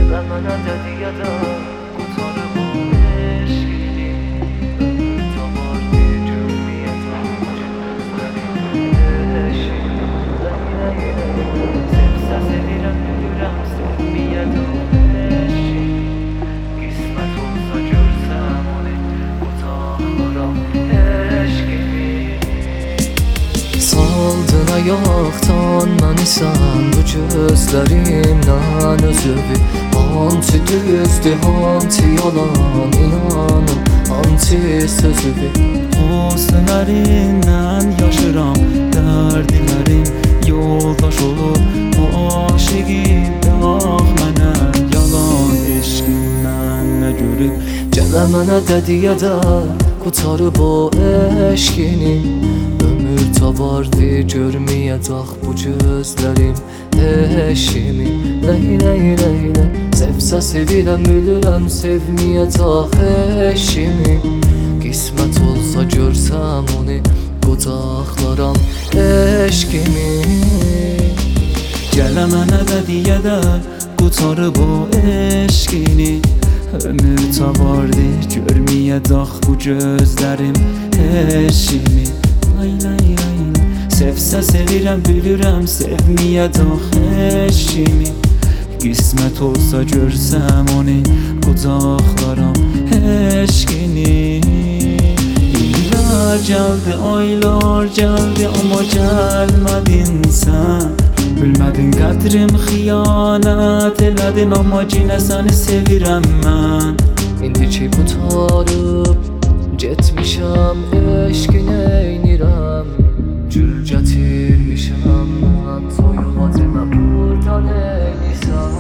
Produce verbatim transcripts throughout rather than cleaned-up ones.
Gələ mənə dediyə də qutarıb o eşqini. Ömür tabardı görməyə gözlərim eşqini. Leylə ilə sevsə sevirəm, gülürəm sevməyə də eşqini. Qismət olsa görsəm onu qutaqlaram eşqini. Saldın ayaqdan məni sən bu gözlərimdən özüvi. Hansı düzdür, hansı yalan, inanım, hansı sözüvi. O sənərindən yaşıram, dərdilərim yoldaş olub. Bu aşıqim bax mənə, yalan eşqimdən nə görüb. Gələ mənə dediyə də qutarıb o eşqini. Ömür tabardı görməyə dax bu gözlərim eşimi. Leylə leylə sevsə sevirəm, bilirəm sevməyə dax eşimi. Qismət olsa görsəm onu qucaqlaram eşqimi. Gələ mənə dediyə də qutarıb o eşqini. Ömür tabardı görməyə dax bu gözlərim eşimi. Layla layla sevsə sevirəm, bilirəm sevməyə dax eşimi. Qismət olsa görsəm onu qucaqlaram eşqini. İllər gəldi, aylar gəldi, amma gəlmədin sən. Bilmədin qədrim, xiyanət elədin, amma yenə səni sevirəm mən. İndi ki qutarıb getmişəm, eşqin eynirəm. Gül gətirmişəm mən, toyuğa demə burdan eynisən.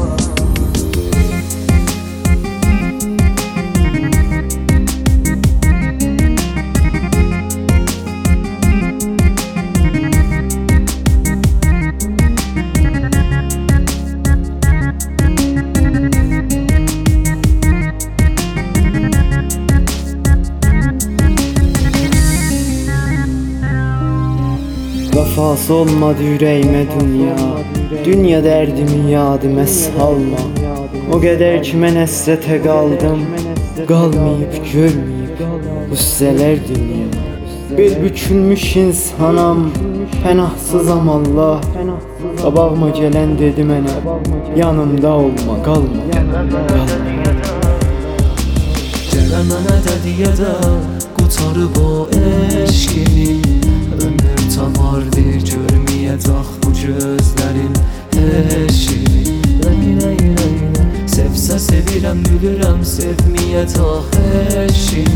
Vəfası olmadı ürəyimə dünya. Dünya dərdimi yadıma salma. O qədər ki mən həsrətə qaldım, qalmayıb görməyib qüssələr dünya. Bir bükülmüş insanam, pənahsızam Allah. Qabağıma gələn dedi mənə, yanımda olma, qalma, qalma. Gələ mənə dediyə də qutarıb o eşqini. Ömür tabardı görməyə dax bu gözlərim eşqini. Leylə leylə sevsə sevirəm, bilirəm sevməyə dax eşqini.